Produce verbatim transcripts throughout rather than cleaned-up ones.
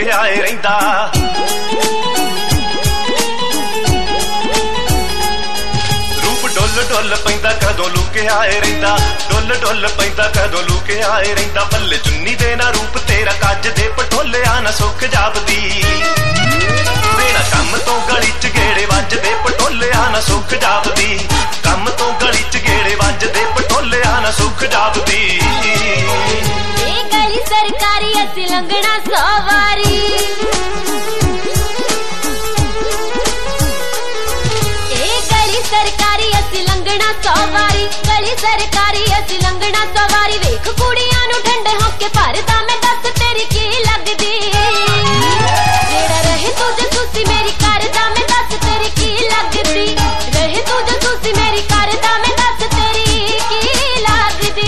लुकिया रहिंदा। रूप डुल डुल पैंदा कदों लुकिया रहिंदा, डुल डुल पैंदा कदों लुकिया रहिंदा। पल्ले चुन्नी दे ना रूप तेरा कज दे पटोलिया ना सुख जापदी। बिना कम तो गली च गेड़े वजदे पटोलिया ना सुख जापदी। कम तो गली च गेड़े वजदे पटोलिया ना सुख जापदी। ए गली सरकारी असी लंघना सौ वारी, ए गली सरकारी असी लंघना सौ वारी, गली सरकारी असी लंघना सौ वारी। वेख कुड़ियां नू ठंडे होके भरदा मैं दस तेरी की लगदी। जेड़ा रहे तू जसूसी मेरी करदा मैं दस तेरी की लगदी। रहे तू जसूसी मेरी करदा मैं दस तेरी की लगदी।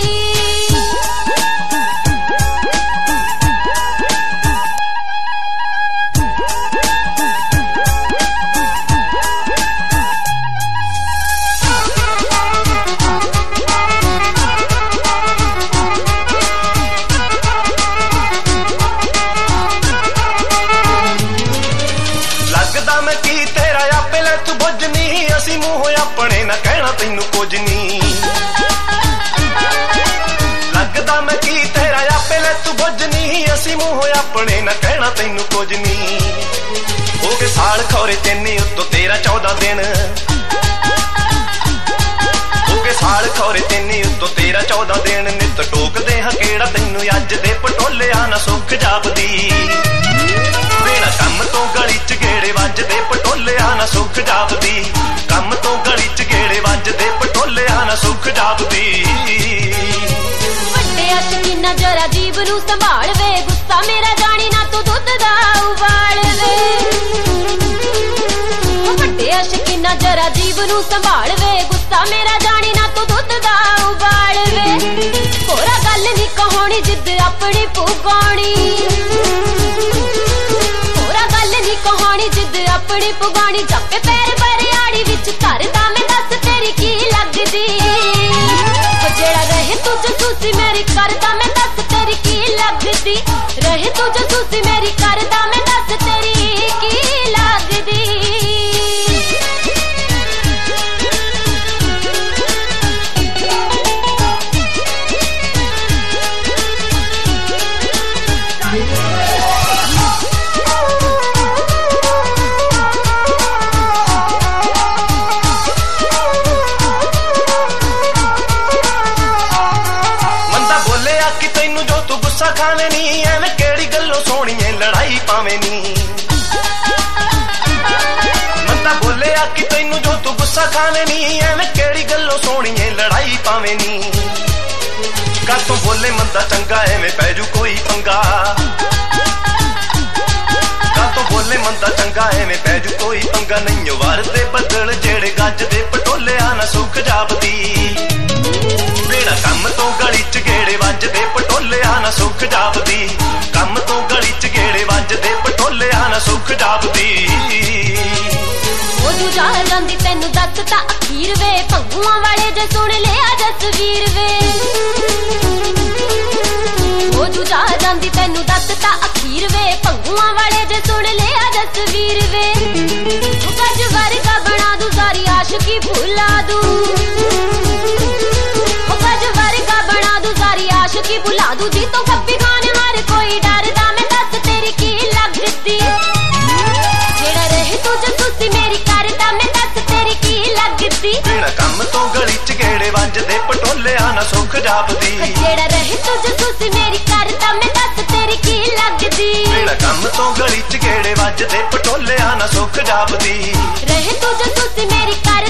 लगदा मैं की तेरा आपे ले तू बुझनी। असी मूंह अपने ना कहना तैनू कुछ नी। लगदा मैं की तेरा आपे ले तू बुझनी। असी मूंह अपने ना कहना तैनू कुछ नी। हो गए साल खौरे तेने उत्तों तेरा चौदह दिन। हो गए साल खौरे तेने उत्तों तेरा चौदह दिन। नित टोकदे हां केड़ा तैनू अज दे पटोलिया ना सुख जापदी। बिना कम तो गली च गेड़े वजदे पटोलिया ना सुख जापदी। कम तो गली च गेड़े वजदे पटोलिया ना सुख जापदी। वड्डे अशकीना जरा जीव नू संभाल वे, गुस्सा मेरा जानी ना तू दुध दा उबाल वे। वड्डे अशकीना जरा जीव नू संभाल वे, गुस्सा मेरा जानी ना तू दुध दा उबाल वे। होरा गल नी कहोनी जिद अपनी पुगानी। कहानी जिद अपनी पुगानी। जप्पे पैर बरियाड़ी विच करदा मैं दस तेरी की लगदी। जेड़ा रहे तू जसूसी मेरी करदा मैं दस तेरी की लगदी। रहे तू जसूसी मेरी करदा मैं दस तेरी की लगदी। गुस्सा खावे नी एवें केड़ी गल्लों सोहणीए लड़ाई पावे नी। मंदा बोलिया कि तैनू जो तू गुस्सा खावे नी एवें केड़ी गल्लों सोहणीए लड़ाई पावे नी। कातों बोले मंदा चंगा एवें पैजू कोई पंगा। कातों बोले मंदा चंगा एवें पैजू कोई पंगा। नहीं वारदे बदल जेड़े गजदे पटोलिया ना सुख जापदी। बिना कम तो गली च गेड़े वजदे पटोलिया ना सुख जापदी। कम तो गली च गेड़े वजदे पटोलिया ना सुख जापदी। ओ जा जांदी तैनू दस ता अखीर वे, भंगुआं वाले जे सुन लिया जसवीर वे। ओ जा जांदी तैनू दस ता अखीर वे, भंगुआं वाले जे सुन लिया जसवीर वे। गज वर्गा बना दूं सारी आशिकी भुला दूं। आशिकी भुला दूं जी तो खप्पी खाने हर कोई डरदा मैं दस तेरी की लगदी। जेड़ा रहे तू जसूसी मेरी करदा मैं दस तेरी की लगदी। बिना कम तो गली च गेड़े वजदे पटोलिया ना सुख जापदी। जेड़ा रहे तू जसूसी मेरी करदा मैं दस तेरी की लगदी। बिना कम तो गली च गेड़े वजदे पटोलिया ना सुख जापदी। रहे तू जसूसी मेरी कर